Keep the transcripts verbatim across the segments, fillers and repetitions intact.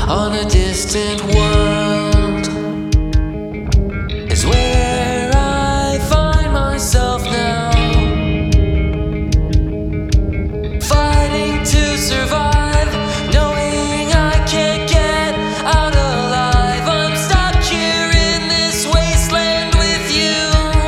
on a distant world is where I find myself now, fighting to survive, knowing I can't get out alive. I'm stuck here in this wasteland with you.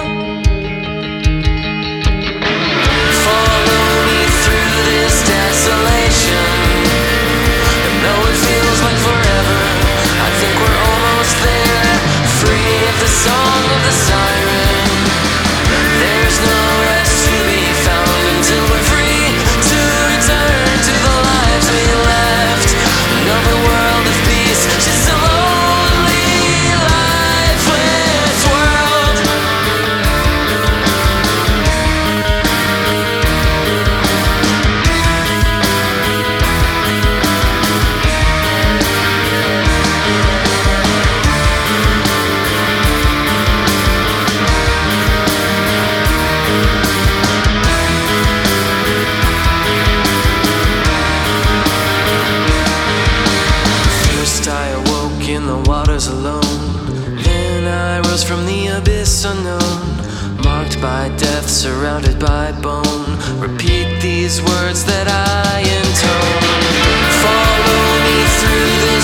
Follow me through this desolation. Though it feels like forever, I think we're almost there, free of the song of the siren. There's no rest to be found until we're free to return to the lives we left. Another world of peace, just a lonely, lifeless world. In the waters alone, then I rose from the abyss unknown, marked by death, surrounded by bone. Repeat these words that I intone. Follow me through this